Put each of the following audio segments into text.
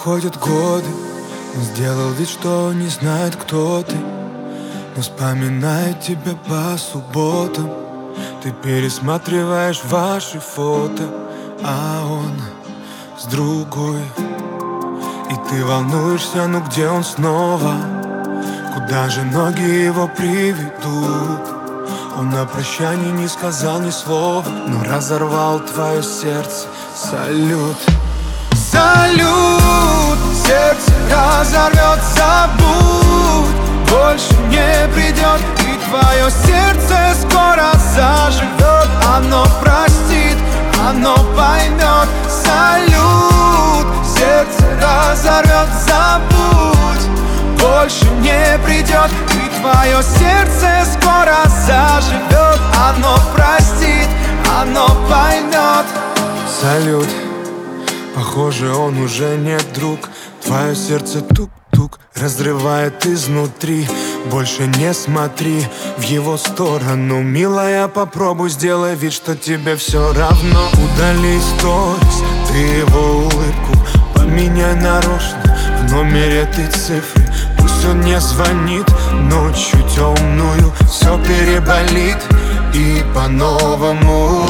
проходят годы, он сделал вид, что не знает, кто ты, но вспоминает тебя по субботам. Ты пересматриваешь ваши фото, а он с другой. И ты волнуешься, ну где он снова? Куда же ноги его приведут? Он на прощание не сказал ни слова, но разорвал твое сердце. Салют. Салют, сердце разорвет, забудь, больше не придет. И твое сердце скоро заживет. Оно простит, оно поймет. Салют, сердце разорвет, забудь, больше не придет. И твое сердце скоро заживет. Оно простит, оно поймет. Салют. Похоже, он уже не друг. Твое сердце тук-тук разрывает изнутри. Больше не смотри в его сторону, милая, попробуй, сделай вид, что тебе все равно. Удали сторис, ты его улыбку поменяй нарочно в номере этой цифры. Пусть он не звонит ночью темную, все переболит и по-новому.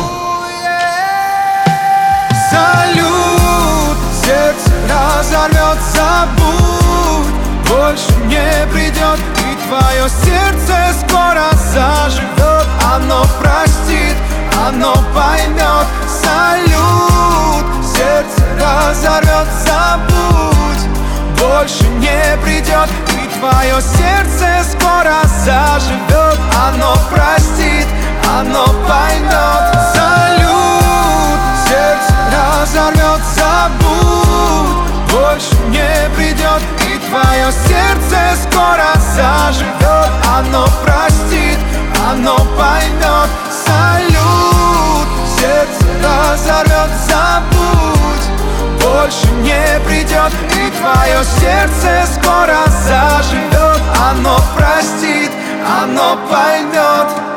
Салют, сердце разорвет, забудь, больше не придет. И твое сердце скоро заживет. Оно простит, оно поймет. Салют, сердце разорвет, забудь, больше не придет. И твое сердце скоро заживет. Оно простит, оно поймет. Салют, сердце разорвет, забудь, больше не придет. И твое сердце скоро заживет. Оно простит, оно поймет. Салют, сердце разорвет, забудь, больше не придет. И твое сердце скоро заживет. Оно простит, оно поймет.